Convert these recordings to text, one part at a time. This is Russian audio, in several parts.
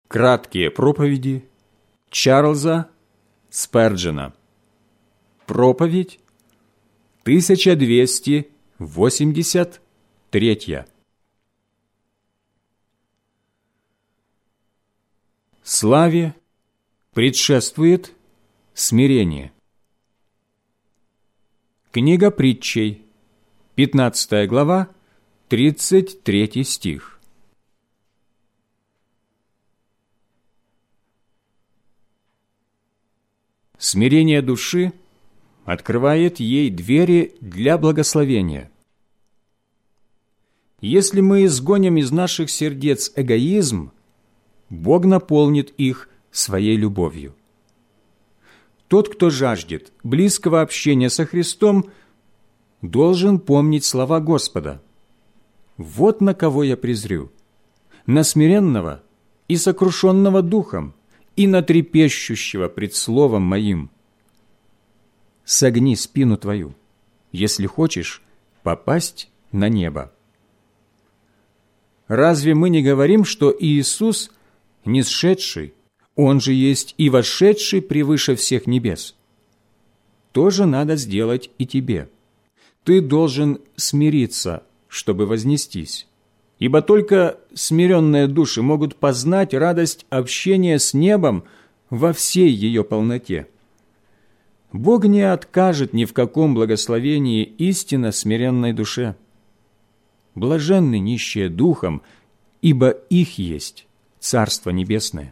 Краткие проповеди Чарльза Сперджена. Проповедь 1283. Славе предшествует смирение. Книга Притчей, 15 глава, 33 стих. Смирение души открывает ей двери для благословения. Если мы изгоним из наших сердец эгоизм, Бог наполнит их своей любовью. Тот, кто жаждет близкого общения со Христом, должен помнить слова Господа: «Вот на кого я презрю, на смиренного и сокрушенного духом, и на трепещущего пред словом моим. Согни спину твою, если хочешь попасть на небо». Разве мы не говорим, что Иисус нисшедший, Он же есть и вошедший превыше всех небес? То же надо сделать и тебе. Ты должен смириться, чтобы вознестись. Ибо только смиренные души могут познать радость общения с небом во всей ее полноте. Бог не откажет ни в каком благословении истинно смиренной душе. Блаженны нищие духом, ибо их есть Царство Небесное.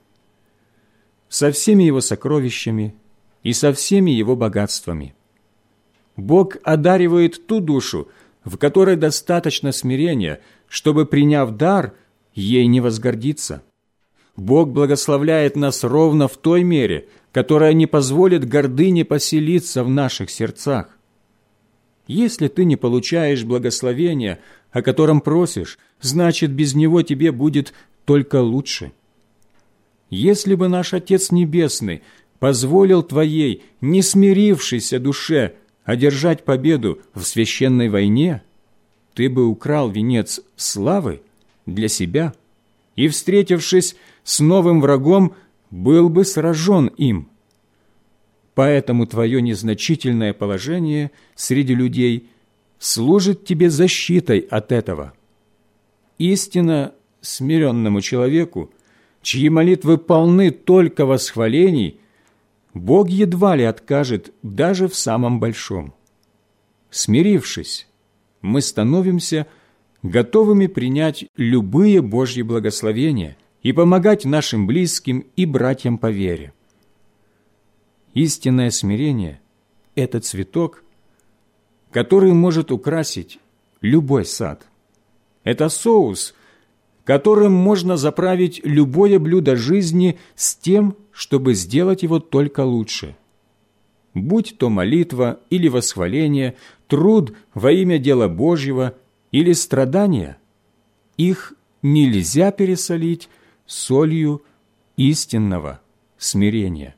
Со всеми его сокровищами и со всеми его богатствами Бог одаривает ту душу, в которой достаточно смирения, чтобы, приняв дар, ей не возгордиться. Бог благословляет нас ровно в той мере, которая не позволит гордыне поселиться в наших сердцах. Если ты не получаешь благословения, о котором просишь, значит, без него тебе будет только лучше. Если бы наш Отец Небесный позволил твоей не смирившейся душе одержать победу в священной войне, ты бы украл венец славы для себя и, встретившись с новым врагом, был бы сражен им. Поэтому твое незначительное положение среди людей служит тебе защитой от этого. Истинно смиренному человеку, чьи молитвы полны только восхвалений, Бог едва ли откажет даже в самом большом. Смирившись, мы становимся готовыми принять любые Божьи благословения и помогать нашим близким и братьям по вере. Истинное смирение – это цветок, который может украсить любой сад. Это соус, которым можно заправить любое блюдо жизни с тем, чтобы сделать его только лучше. Будь то молитва или восхваление, труд во имя дела Божьего или страдания, их нельзя пересолить солью истинного смирения.